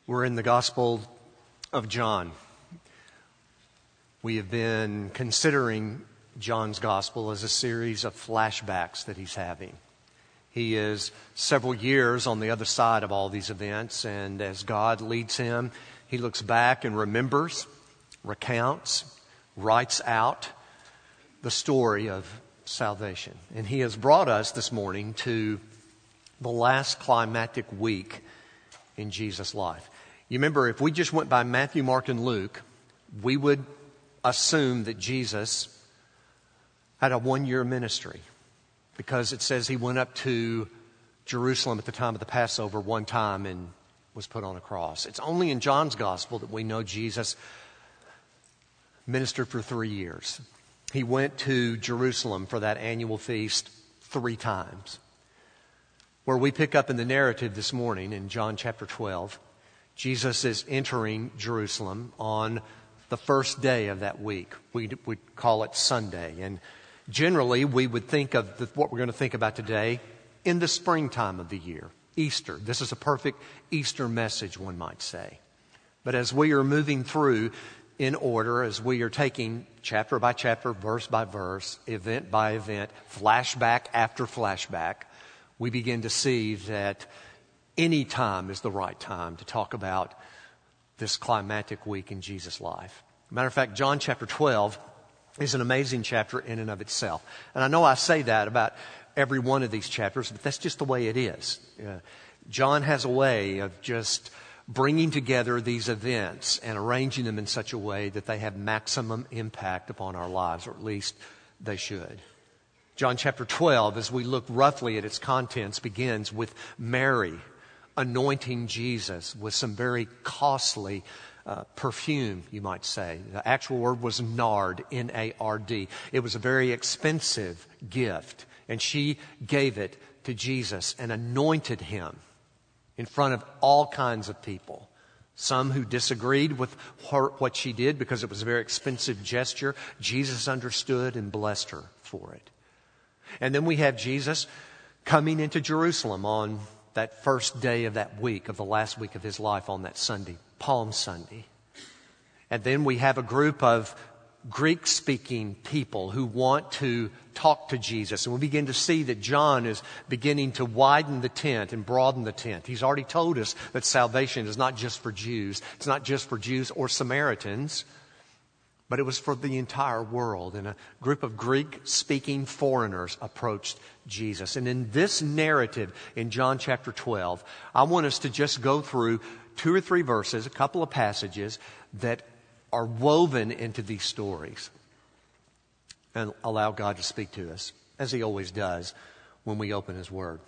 We're in the Gospel of John. We have been considering John's Gospel as a series of flashbacks that he's having. He is several years on the other side of all these events, and as God leads him, he looks back and remembers, recounts, writes out the story of salvation. And he has brought us this morning to the last climactic week in Jesus' life. You remember, if we just went by Matthew, Mark, and Luke, we would assume that Jesus had a one-year ministry because it says he went up to Jerusalem at the time of the Passover one time and was put on a cross. It's only in John's Gospel that we know Jesus ministered for 3 years. He went to Jerusalem for that annual feast 3 times. Where we pick up in the narrative this morning in John chapter 12, Jesus is entering Jerusalem on the first day of that week. We call it Sunday. And generally, we would think of what we're going to think about today in the springtime of the year, Easter. This is a perfect Easter message, one might say. But as we are moving through in order, as we are taking chapter by chapter, verse by verse, event by event, flashback after flashback, we begin to see that any time is the right time to talk about this climactic week in Jesus' life. Matter of fact, John chapter 12 is an amazing chapter in and of itself. And I know I say that about every one of these chapters, but that's just the way it is. John has a way of just bringing together these events and arranging them in such a way that they have maximum impact upon our lives, or at least they should. John chapter 12, as we look roughly at its contents, begins with Mary anointing Jesus with some very costly perfume, you might say. The actual word was nard, N-A-R-D. It was a very expensive gift, and she gave it to Jesus and anointed him in front of all kinds of people. Some who disagreed with what she did because it was a very expensive gesture. Jesus understood and blessed her for it. And then we have Jesus coming into Jerusalem on that first day of that week, of the last week of his life on that Sunday, Palm Sunday. And then we have a group of Greek-speaking people who want to talk to Jesus. And we begin to see that John is beginning to widen the tent and broaden the tent. He's already told us that salvation is not just for Jews. It's not just for Jews or Samaritans, but it was for the entire world. And a group of Greek-speaking foreigners approached Jesus. And in this narrative in John chapter 12, I want us to just go through 2 or 3 verses, a couple of passages that are woven into these stories, and allow God to speak to us, as he always does when we open his word.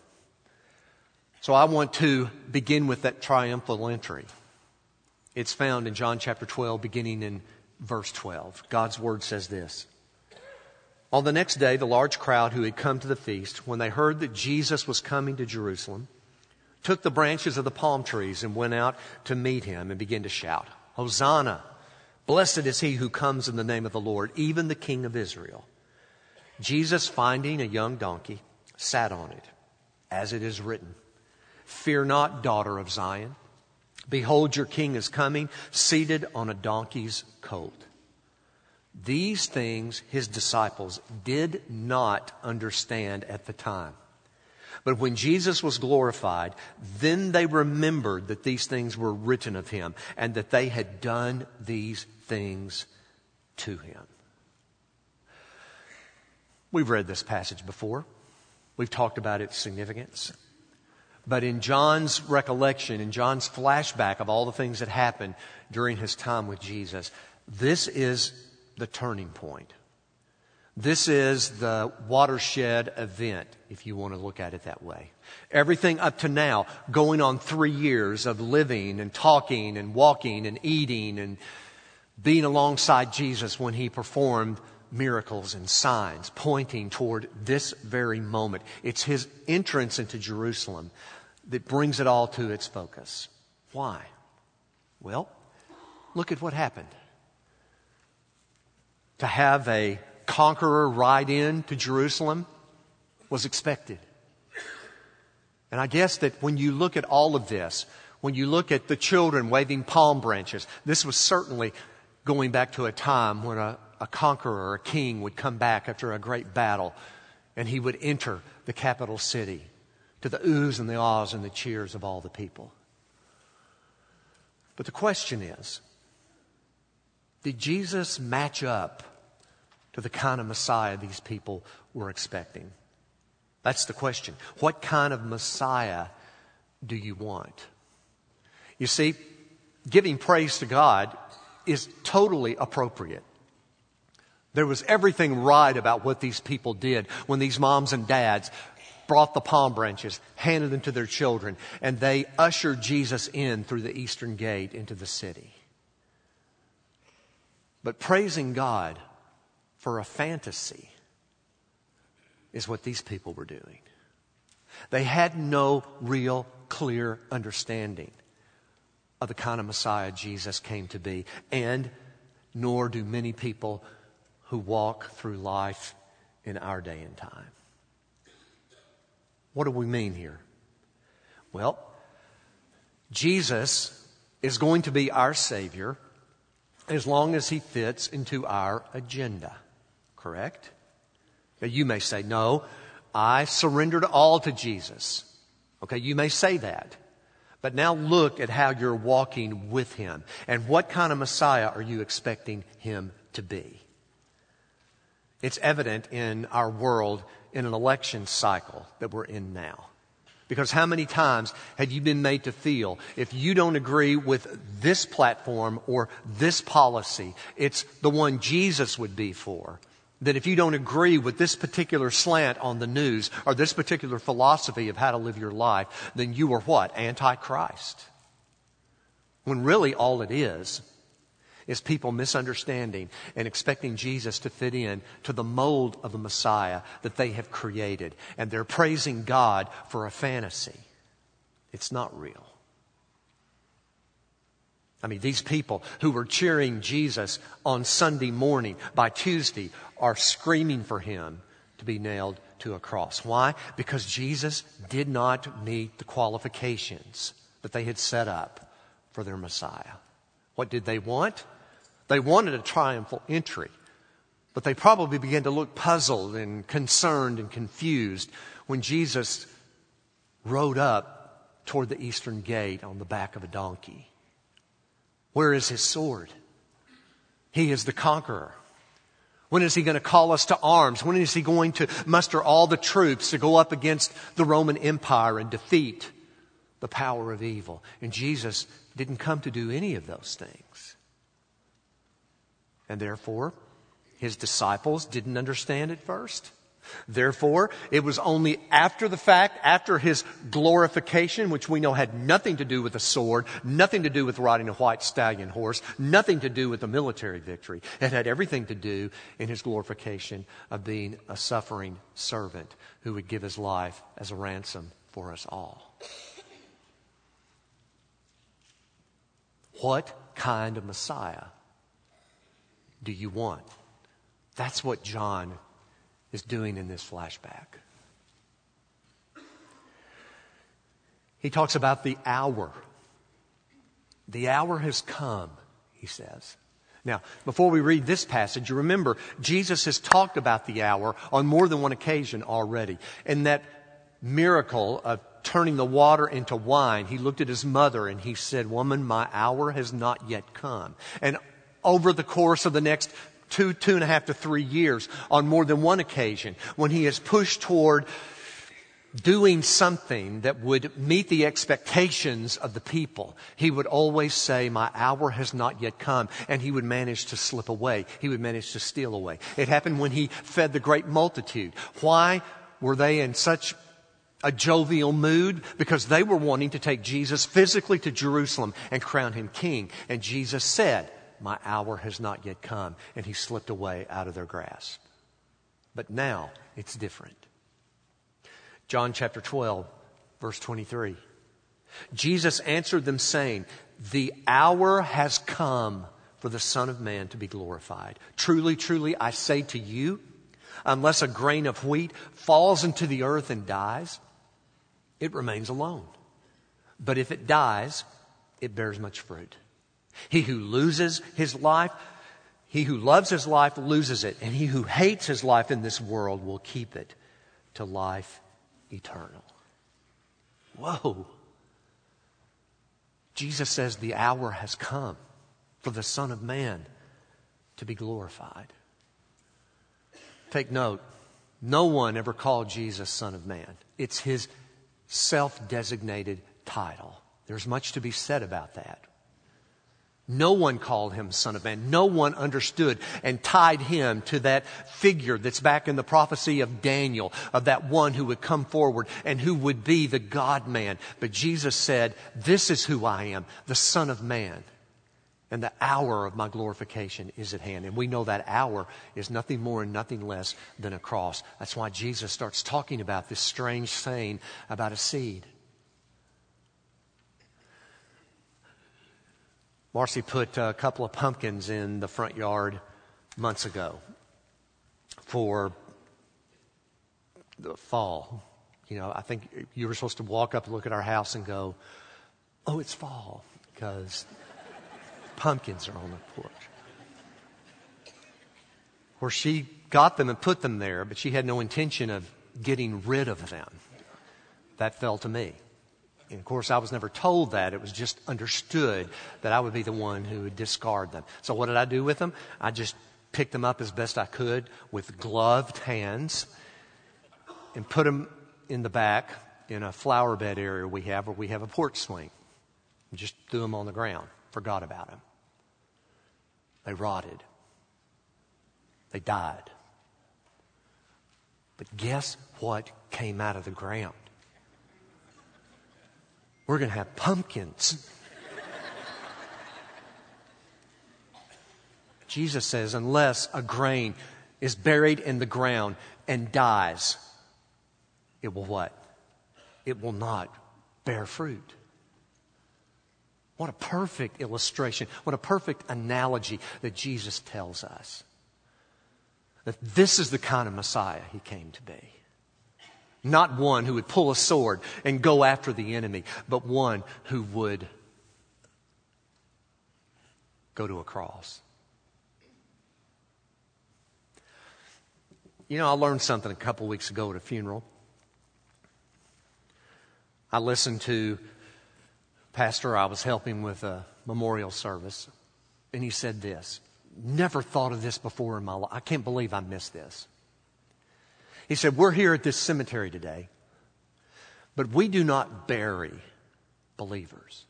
So I want to begin with that triumphal entry. It's found in John chapter 12, beginning in verse 12. God's word says this. On the next day, the large crowd who had come to the feast, when they heard that Jesus was coming to Jerusalem, took the branches of the palm trees and went out to meet him and began to shout, Hosanna! Blessed is he who comes in the name of the Lord, even the King of Israel. Jesus, finding a young donkey, sat on it, as it is written, Fear not, daughter of Zion. Behold, your king is coming, seated on a donkey's colt. These things his disciples did not understand at the time. But when Jesus was glorified, then they remembered that these things were written of him and that they had done these things to him. We've read this passage before. We've talked about its significance. But in John's recollection, in John's flashback of all the things that happened during his time with Jesus, this is the turning point. This is the watershed event, if you want to look at it that way. Everything up to now, going on 3 years of living and talking and walking and eating and being alongside Jesus when he performed miracles and signs pointing toward this very moment. It's his entrance into Jerusalem that brings it all to its focus. Why? Well, look at what happened. To have a conqueror ride in to Jerusalem was expected. And I guess that when you look at all of this, When you look at the children waving palm branches, this was certainly going back to a time when a conqueror or a king would come back after a great battle, and he would enter the capital city to the oohs and the ahs and the cheers of all the people. But the question is, did Jesus match up to the kind of Messiah these people were expecting? That's the question. What kind of Messiah do you want? You see, giving praise to God is totally appropriate. There was everything right about what these people did when these moms and dads brought the palm branches, handed them to their children, and they ushered Jesus in through the eastern gate into the city. But praising God for a fantasy is what these people were doing. They had no real clear understanding of the kind of Messiah Jesus came to be, and nor do many people who walk through life in our day and time. What do we mean here? Well, Jesus is going to be our Savior as long as He fits into our agenda. Correct? Now you may say, no, I surrendered all to Jesus. Okay, you may say that. But now look at how you're walking with Him. And what kind of Messiah are you expecting Him to be? It's evident in our world in an election cycle that we're in now. Because how many times have you been made to feel if you don't agree with this platform or this policy, it's the one Jesus would be for? That if you don't agree with this particular slant on the news or this particular philosophy of how to live your life, then you are what? Antichrist. When really all it is people misunderstanding and expecting Jesus to fit in to the mold of the Messiah that they have created. And they're praising God for a fantasy. It's not real. I mean, these people who were cheering Jesus on Sunday morning, by Tuesday, are screaming for Him to be nailed to a cross. Why? Because Jesus did not meet the qualifications that they had set up for their Messiah. What did they want? They wanted a triumphal entry, but they probably began to look puzzled and concerned and confused when Jesus rode up toward the eastern gate on the back of a donkey. Where is His sword? He is the conqueror. When is He going to call us to arms? When is He going to muster all the troops to go up against the Roman Empire and defeat the power of evil? And Jesus didn't come to do any of those things. And therefore, His disciples didn't understand at first. Therefore, it was only after the fact, after His glorification, which we know had nothing to do with a sword, nothing to do with riding a white stallion horse, nothing to do with a military victory. It had everything to do in His glorification of being a suffering servant who would give His life as a ransom for us all. What kind of Messiah do you want? That's what John is doing in this flashback. He talks about the hour. The hour has come, he says. Now, before we read this passage, you remember Jesus has talked about the hour on more than one occasion already. In that miracle of turning the water into wine, He looked at His mother and He said, "Woman, my hour has not yet come." And over the course of the next 2.5 to 3 years, on more than one occasion, when He is pushed toward doing something that would meet the expectations of the people, He would always say, "My hour has not yet come." And He would manage to slip away. He would manage to steal away. It happened when He fed the great multitude. Why were they in such a jovial mood? Because they were wanting to take Jesus physically to Jerusalem and crown Him king. And Jesus said, "My hour has not yet come." And He slipped away out of their grasp. But now it's different. John chapter 12, verse 23. Jesus answered them saying, "The hour has come for the Son of Man to be glorified. Truly, truly, I say to you, unless a grain of wheat falls into the earth and dies, it remains alone. But if it dies, it bears much fruit. He who loses his life, he who loves his life loses it. And he who hates his life in this world will keep it to life eternal. Whoa. Jesus says the hour has come for the Son of Man to be glorified. Take note, no one ever called Jesus Son of Man. It's his self-designated title. There's much to be said about that. No one called him Son of Man. No one understood and tied him to that figure that's back in the prophecy of Daniel, of that one who would come forward and who would be the God-man. But Jesus said, this is who I am, the Son of Man. And the hour of my glorification is at hand. And we know that hour is nothing more and nothing less than a cross. That's why Jesus starts talking about this strange saying about a seed. Marcy put a couple of pumpkins in the front yard months ago for the fall. You know, I think you were supposed to walk up and look at our house and go, oh, it's fall, because pumpkins are on the porch. Where she got them and put them there, but she had no intention of getting rid of them. That fell to me. And of course, I was never told that. It was just understood that I would be the one who would discard them. So what did I do with them? I just picked them up as best I could with gloved hands and put them in the back in a flower bed area we have where we have a porch swing. And just threw them on the ground. Forgot about them. They rotted. They died. But guess what came out of the ground? We're going to have pumpkins. Jesus says, unless a grain is buried in the ground and dies, it will what? It will not bear fruit. What a perfect illustration. What a perfect analogy that Jesus tells us. That this is the kind of Messiah he came to be. Not one who would pull a sword and go after the enemy, but one who would go to a cross. You know, I learned something a couple weeks ago at a funeral. I listened to pastor I was helping with a memorial service, and he said this. Never thought of this before in my life. I can't believe I missed this. He said, we're here at this cemetery today, but we do not bury believers.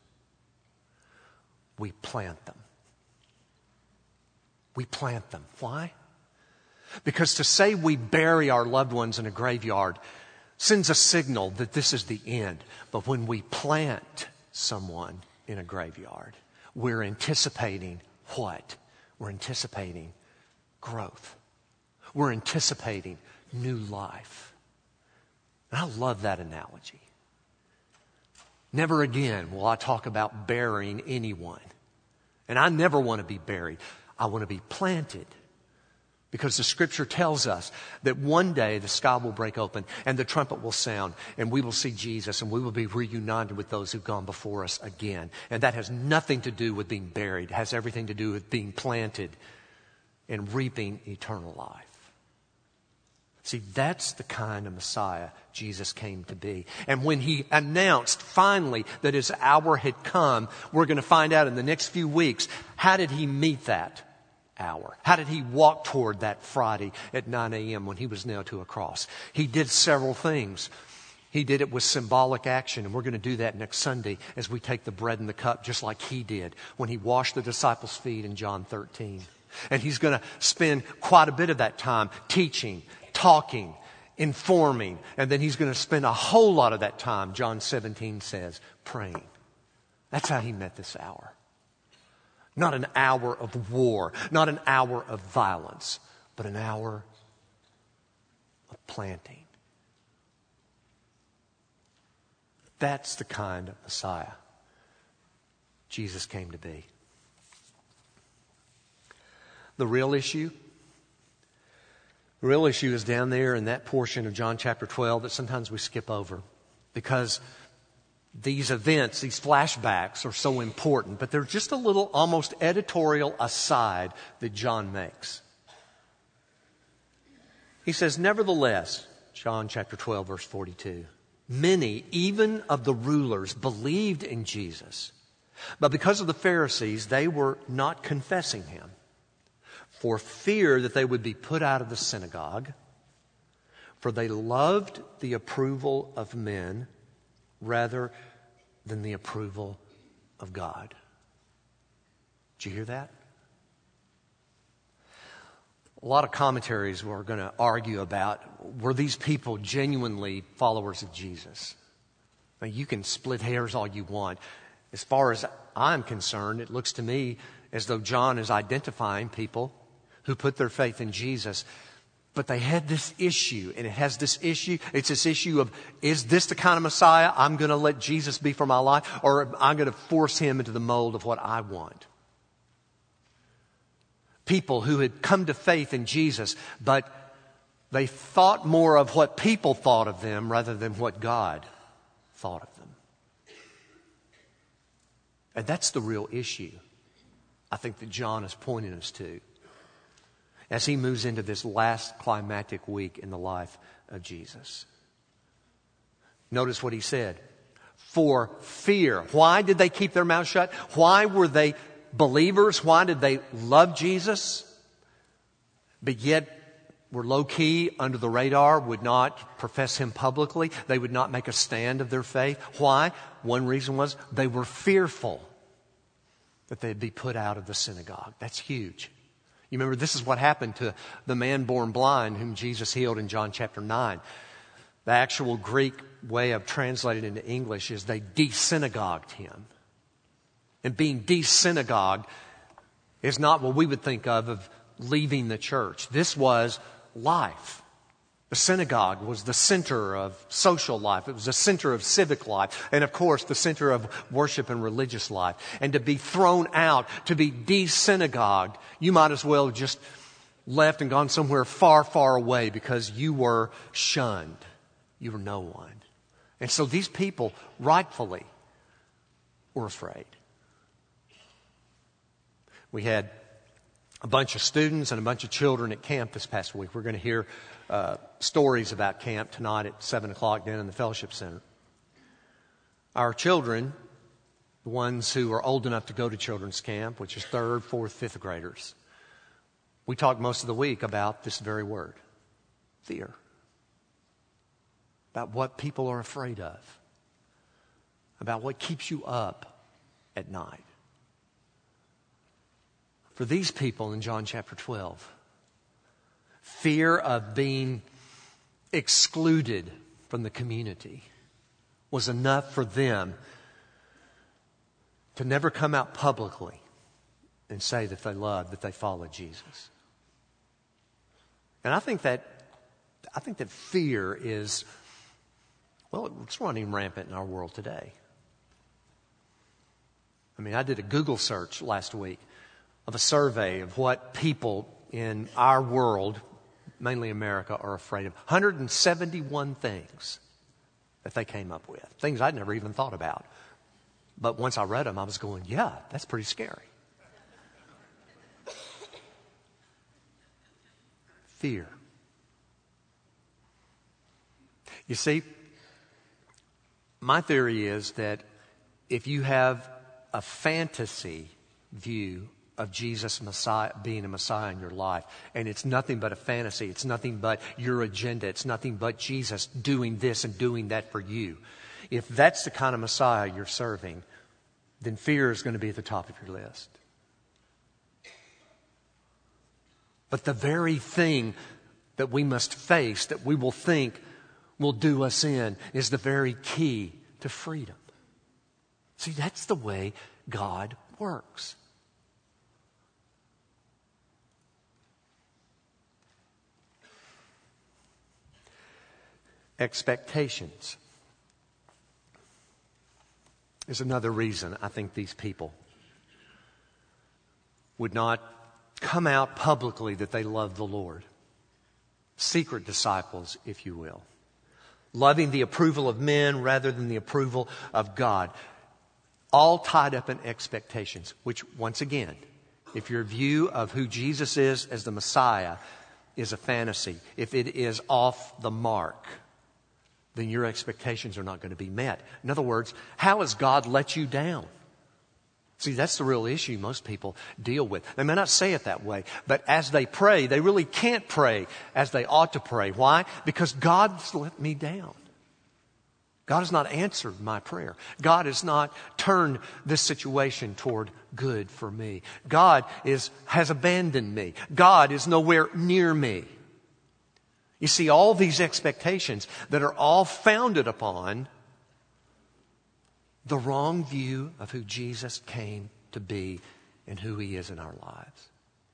We plant them. We plant them. Why? Because to say we bury our loved ones in a graveyard sends a signal that this is the end. But when we plant someone in a graveyard, we're anticipating what? We're anticipating growth. We're anticipating new life. And I love that analogy. Never again will I talk about burying anyone. And I never want to be buried. I want to be planted. Because the scripture tells us that one day the sky will break open and the trumpet will sound and we will see Jesus and we will be reunited with those who've gone before us again. And that has nothing to do with being buried. It has everything to do with being planted and reaping eternal life. See, that's the kind of Messiah Jesus came to be. And when he announced finally that his hour had come, we're going to find out in the next few weeks, how did he meet that hour? How did he walk toward that Friday at 9 a.m. when he was nailed to a cross? He did several things. He did it with symbolic action, and we're going to do that next Sunday as we take the bread and the cup, just like he did when he washed the disciples' feet in John 13. And he's going to spend quite a bit of that time teaching, talking, informing, and then he's going to spend a whole lot of that time, John 17 says, praying. That's how he met this hour. Not an hour of war, not an hour of violence, but an hour of planting. That's the kind of Messiah Jesus came to be. The real issue is down there in that portion of John chapter 12 that sometimes we skip over. Because these events, these flashbacks are so important, but they're just a little almost editorial aside that John makes. He says, nevertheless, John chapter 12, verse 42, many, even of the rulers, believed in Jesus. But because of the Pharisees, they were not confessing him, for fear that they would be put out of the synagogue. For they loved the approval of men rather than the approval of God. Did you hear that? A lot of commentaries were going to argue about, were these people genuinely followers of Jesus? Now, you can split hairs all you want. As far as I'm concerned, it looks to me as though John is identifying people who put their faith in Jesus. But they had this issue, and it has this issue. It's this issue of, is this the kind of Messiah I'm going to let Jesus be for my life, or I'm going to force him into the mold of what I want? People who had come to faith in Jesus, but they thought more of what people thought of them rather than what God thought of them. And that's the real issue, I think, that John is pointing us to as he moves into this last climactic week in the life of Jesus. Notice what he said. For fear. Why did they keep their mouth shut? Why were they believers? Why did they love Jesus, but yet were low-key, under the radar, would not profess him publicly? They would not make a stand of their faith. Why? One reason was they were fearful that they'd be put out of the synagogue. That's huge. You remember, this is what happened to the man born blind whom Jesus healed in John chapter 9. The actual Greek way of translating it into English is they de-synagogued him. And being de-synagogued is not what we would think of leaving the church. This was life. The synagogue was the center of social life. It was the center of civic life. And of course, the center of worship and religious life. And to be thrown out, to be de-synagogued, you might as well have just left and gone somewhere far, far away because you were shunned. You were no one. And so these people rightfully were afraid. We had a bunch of students and a bunch of children at camp this past week. We're going to hear stories about camp tonight at 7 o'clock down in the Fellowship Center. Our children, the ones who are old enough to go to children's camp, which is 3rd, 4th, 5th graders, we talked most of the week about this very word, fear. About what people are afraid of. About what keeps you up at night. For these people in John chapter 12, fear of being excluded from the community was enough for them to never come out publicly and say that they loved, that they followed Jesus. And I think that fear is, well, it's running rampant in our world today. I mean, I did a Google search last week of a survey of what people in our world, mainly America, are afraid of. 171 things that they came up with. Things I'd never even thought about. But once I read them, I was going, yeah, that's pretty scary. Fear. You see, my theory is that if you have a fantasy view of Jesus Messiah, being a Messiah in your life, and it's nothing but a fantasy, it's nothing but your agenda, it's nothing but Jesus doing this and doing that for you. If that's the kind of Messiah you're serving, then fear is going to be at the top of your list. But the very thing that we must face, that we will think will do us in, is the very key to freedom. See, that's the way God works. Expectations is another reason I think these people would not come out publicly that they love the Lord. Secret disciples, if you will. loving the approval of men rather than the approval of God. All tied up in expectations, which, once again, if your view of who Jesus is as the Messiah is a fantasy, if it is off the mark, then your expectations are not going to be met. In other words, how has God let you down? See, that's the real issue most people deal with. They may not say it that way, but as they pray, they really can't pray as they ought to pray. Why? Because God's let me down. God has not answered my prayer. God has not turned this situation toward good for me. God has abandoned me. God is nowhere near me. You see, all these expectations that are all founded upon the wrong view of who Jesus came to be and who He is in our lives.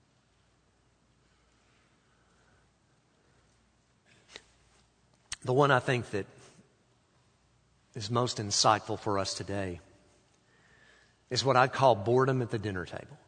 The one I think that is most insightful for us today is what I'd call boredom at the dinner table.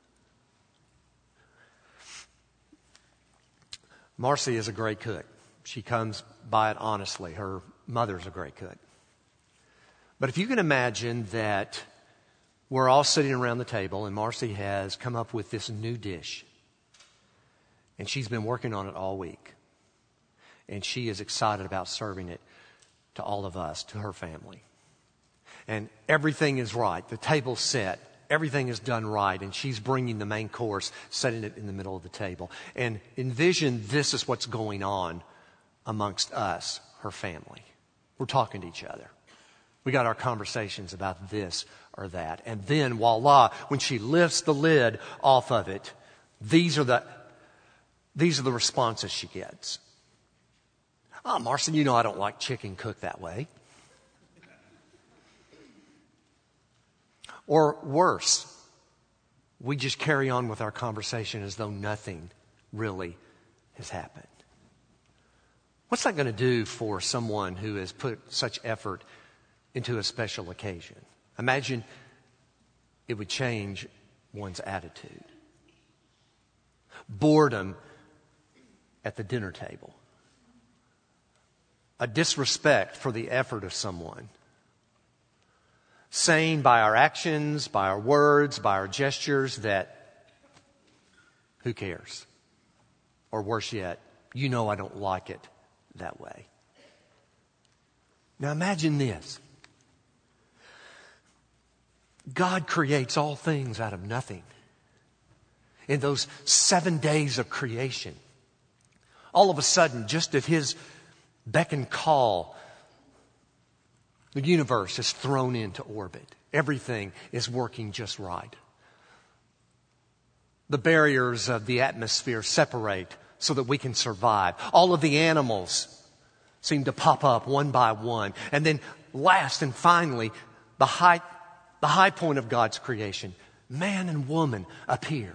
Marcy is a great cook. She comes by it honestly. Her mother's a great cook. But if you can imagine that we're all sitting around the table and Marcy has come up with this new dish. And she's been working on it all week. And she is excited about serving it to all of us, to her family. And everything is right. The table's set. Everything is done right. And she's bringing the main course, setting it in the middle of the table. And envision this is what's going on amongst us, her family. We're talking to each other. We got our conversations about this or that. And then, voila, when she lifts the lid off of it, these are the responses she gets. Oh, Marcy, you know I don't like chicken cooked that way. Or worse, we just carry on with our conversation as though nothing really has happened. What's that going to do for someone who has put such effort into a special occasion? Imagine it would change one's attitude. Boredom at the dinner table. A disrespect for the effort of someone. Saying by our actions, by our words, by our gestures that, who cares? Or worse yet, you know I don't like it that way. Now imagine this. God creates all things out of nothing. In those 7 days of creation, all of a sudden, just at His beck and call, the universe is thrown into orbit. Everything is working just right. The barriers of the atmosphere separate so that we can survive. All of the animals seem to pop up one by one. And then last and finally, the high point of God's creation, man and woman appear.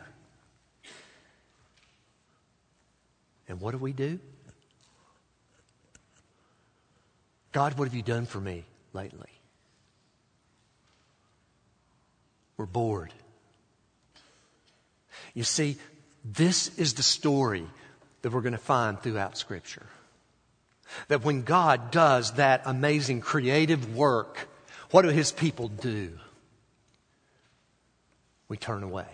And what do? God, what have you done for me lately? We're bored. You see, this is the story that we're going to find throughout Scripture. That when God does that amazing creative work, what do His people do? We turn away.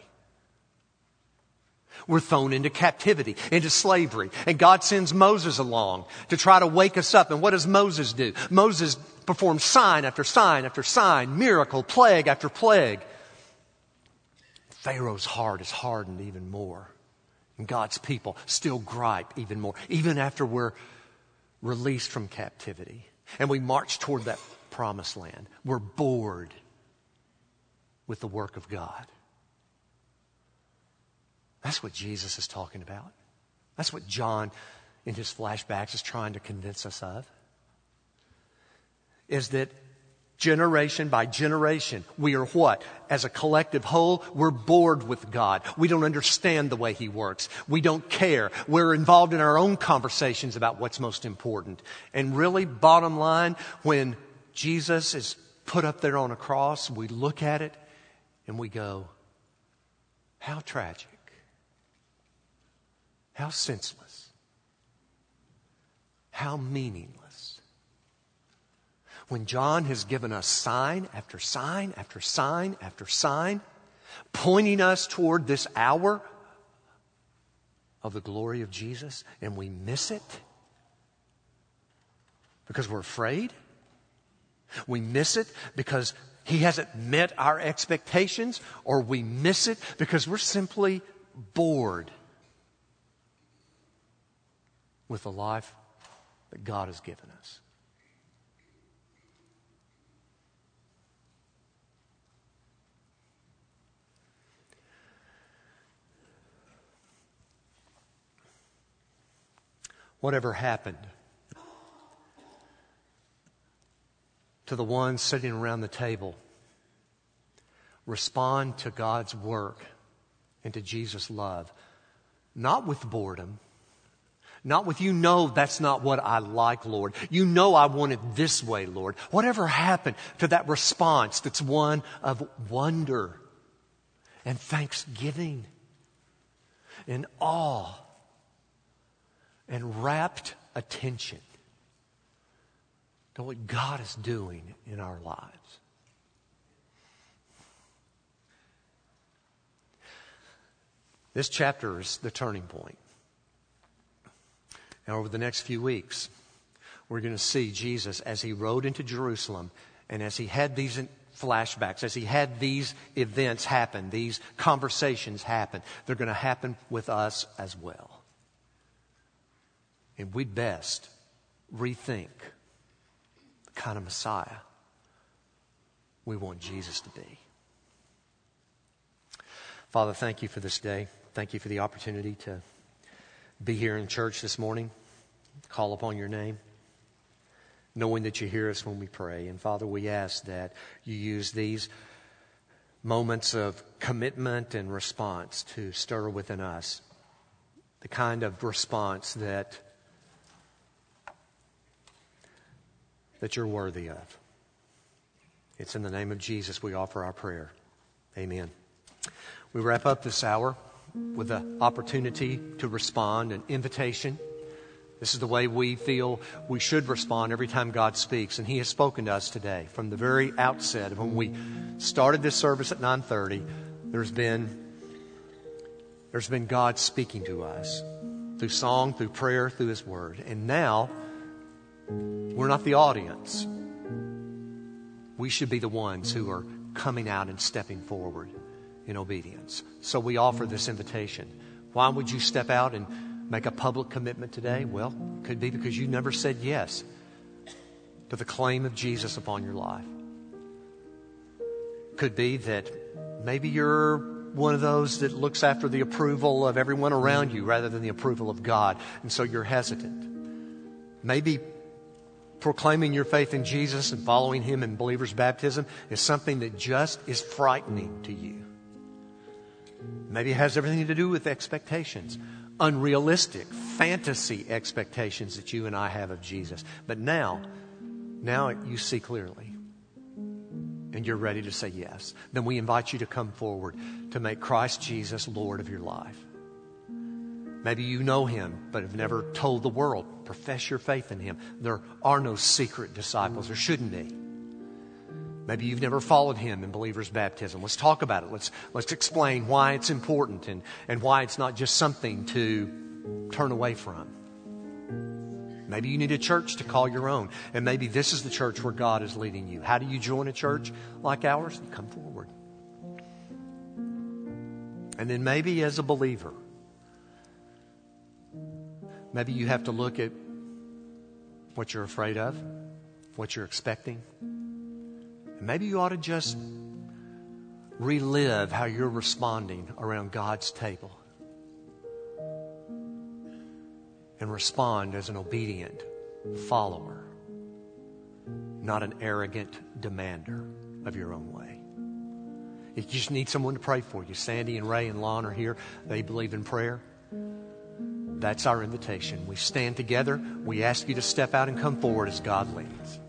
We're thrown into captivity, into slavery. And God sends Moses along to try to wake us up. And what does Moses do? Moses performs sign after sign after sign, miracle, plague after plague. Pharaoh's heart is hardened even more. And God's people still gripe even more, even after we're released from captivity. And we march toward that promised land. We're bored with the work of God. That's what Jesus is talking about. That's what John, in his flashbacks, is trying to convince us of. Is that generation by generation, we are what? As a collective whole, we're bored with God. We don't understand the way He works. We don't care. We're involved in our own conversations about what's most important. And really, bottom line, when Jesus is put up there on a cross, we look at it and we go, how tragic. How senseless. How meaningless. When John has given us sign after sign after sign after sign, pointing us toward this hour of the glory of Jesus, and we miss it because we're afraid. We miss it because he hasn't met our expectations, or we miss it because we're simply bored with the life that God has given us. Whatever happened to the ones sitting around the table, respond to God's work and to Jesus' love, not with boredom, not with, that's not what I like, Lord. I want it this way, Lord. Whatever happened to that response that's one of wonder and thanksgiving and awe and rapt attention to what God is doing in our lives. This chapter is the turning point. And over the next few weeks, we're going to see Jesus as he rode into Jerusalem and as he had these flashbacks, as he had these events happen, these conversations happen. They're going to happen with us as well. And we'd best rethink the kind of Messiah we want Jesus to be. Father, thank you for this day. Thank you for the opportunity to be here in church this morning, call upon your name, knowing that you hear us when we pray. And Father, we ask that you use these moments of commitment and response to stir within us the kind of response that you're worthy of. It's in the name of Jesus we offer our prayer. Amen. We wrap up this hour with an opportunity to respond, an invitation. This is the way we feel we should respond every time God speaks. And he has spoken to us today. From the very outset of when we started this service at 9:30, there's been God speaking to us through song, through prayer, through his word. And now, we're not the audience. We should be the ones who are coming out and stepping forward in obedience. So we offer this invitation. Why would you step out and make a public commitment today? Well, it could be because you never said yes to the claim of Jesus upon your life. Could be that maybe you're one of those that looks after the approval of everyone around you rather than the approval of God, and so you're hesitant. Maybe proclaiming your faith in Jesus and following him in believer's baptism is something that just is frightening to you. Maybe it has everything to do with expectations, unrealistic, fantasy expectations that you and I have of Jesus. But now you see clearly and you're ready to say yes. Then we invite you to come forward to make Christ Jesus Lord of your life. Maybe you know him, but have never told the world. Profess your faith in him. There are no secret disciples. There shouldn't be. Maybe you've never followed him in believer's baptism. Let's talk about it. Let's explain why it's important and why it's not just something to turn away from. Maybe you need a church to call your own. And maybe this is the church where God is leading you. How do you join a church like ours? You come forward. And then maybe as a believer, maybe you have to look at what you're afraid of, what you're expecting. And maybe you ought to just relive how you're responding around God's table. And respond as an obedient follower, not an arrogant demander of your own way. If you just need someone to pray for you, Sandy and Ray and Lon are here. They believe in prayer. That's our invitation. We stand together. We ask you to step out and come forward as God leads.